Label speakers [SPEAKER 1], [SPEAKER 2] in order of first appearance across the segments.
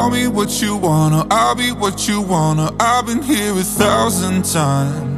[SPEAKER 1] Call me what you wanna, I'll be what you wanna. I've been here 1,000 times.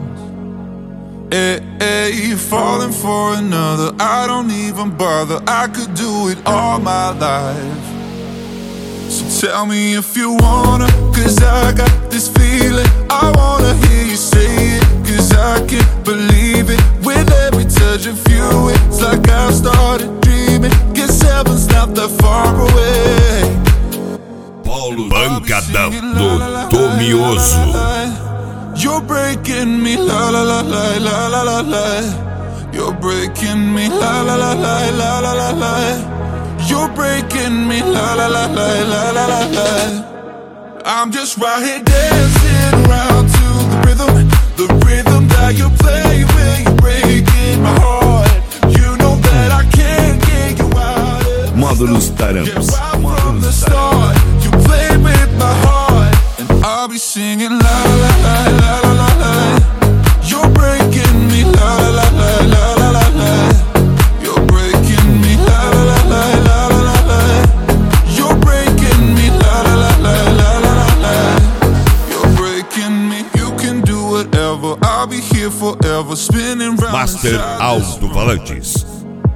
[SPEAKER 1] Hey, falling for another, I don't even bother. I could do it all my life. So tell me if you wanna, cause I got this feeling. I wanna hear you say it, cause I can't believe it. With every touch of you, it's like I've started dreaming. Guess heaven's not that far away.
[SPEAKER 2] Pancadão do Tomioso.
[SPEAKER 1] You're breaking me, la la la la la la la la. You're breaking me, la la la la la la la la. You're breaking me, la la la la la la la la. I'm just right here dancing around to the rhythm that you play when you're breaking my heart. You know that I can't get you out.
[SPEAKER 2] Módulos Tarampas.
[SPEAKER 1] From the start, you play with my heart, and I'll be singing la la la la la la la. You're breaking me, la la la la la la la. You're breaking me, la la la la la la la. You're breaking me, la la la la la la la. You're breaking me. You can do whatever. I'll be here forever, spinning round.
[SPEAKER 2] Master Alto-Falantes.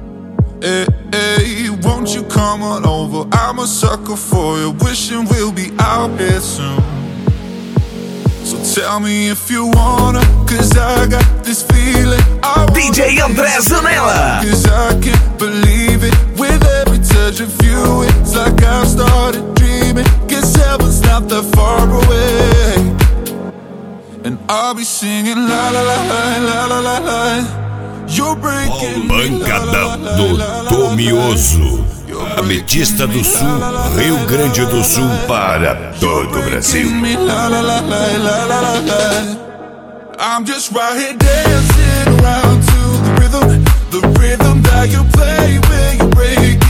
[SPEAKER 1] Hey, won't you come on over? I'm a sucker for you, wishing we'll be out here soon. So tell me if you wanna, cause I got this feeling.
[SPEAKER 3] DJ André Zanella.
[SPEAKER 1] Cause I can't believe it. With every touch of you, it's like I've started dreaming. Guess heaven's not that far away. And I'll be singing la la la la la la la la.
[SPEAKER 2] Pancadão do Tomioso. Ametista do Sul, Rio Grande do Sul para todo o Brasil.
[SPEAKER 1] I'm just right here dancing around to the rhythm that you play when you break.